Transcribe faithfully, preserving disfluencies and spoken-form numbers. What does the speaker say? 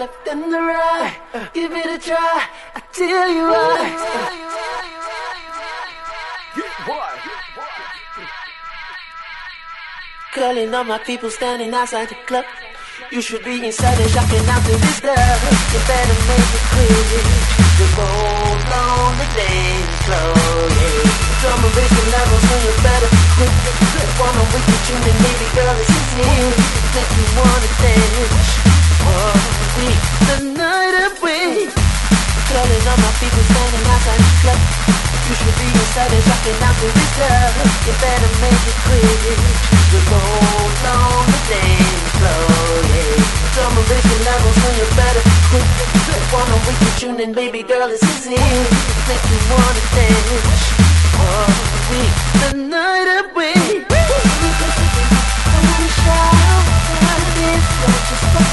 left and the right. Give it a try. I tell you what. Calling all my people standing outside the club. You should be inside and shocking out to this love. You better make it quick. The gold on the dance floor, yeah. Drum and bass and levels, so you better quit. Wanna wake you tuning, baby girl, this is it. Make you wanna dance. Oh, we the night away. Calling all my people standing outside the club. You should be inside and shocking out to this love. You better make it quick. The gold on the dance floor, yeah. Drum and bass and levels, so you better quit. Wanna wake you tuning, baby girl, this is it. Make you wanna dance. Oh, we the night away. I wanna shout out this, just